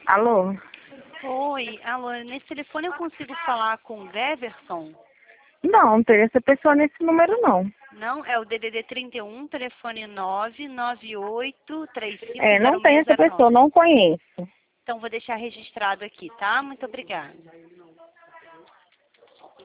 Alô? Oi, alô, nesse telefone eu consigo falar com o Deverson? Não, não teria essa pessoa nesse número, não. Não, é o DDD 31, telefone 998350609. Não tem essa pessoa, não conheço. Então vou deixar registrado aqui, tá? Muito obrigada.